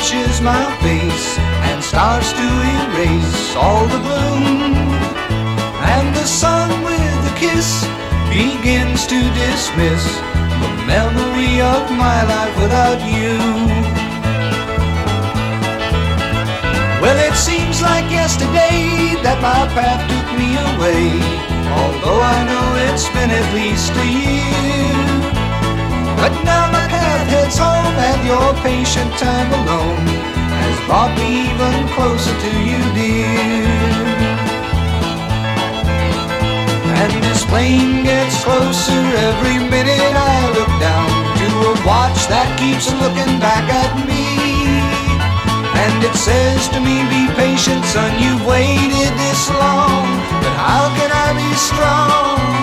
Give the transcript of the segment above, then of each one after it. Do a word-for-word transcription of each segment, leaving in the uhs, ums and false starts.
washes my face and starts to erase all the gloom. And the sun with a kiss begins to dismiss the memory of my life without you. Well, it seems like yesterday that my path took me away, although I know it's been at least a year. But now my path heads home, and your patient time alone has brought me even closer to you, dear. And this plane gets closer every minute I look down to a watch that keeps looking back at me. And it says to me, be patient, son, you've waited this long, but how can I be strong?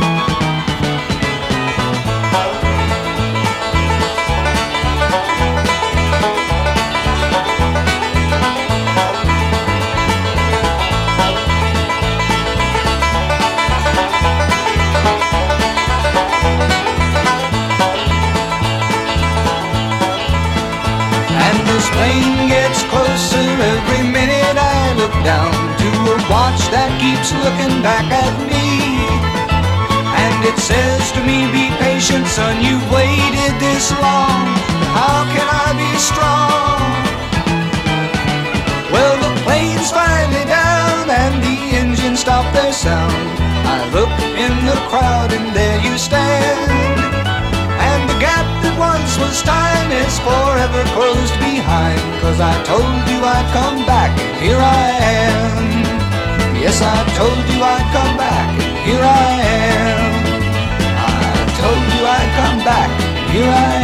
This plane gets closer every minute I look down to a watch that keeps looking back at me. And it says to me, be patient, son, you've waited this long, but how can I be strong? Well, the plane's finally down and the engine stopped their sound. I look in the crowd and there you stand. And the gap that once was time is forever closed behind, 'cause I told you I'd come back, and here I am. Yes, I told you I'd come back, and here I am. I told you I'd come back, and here I am.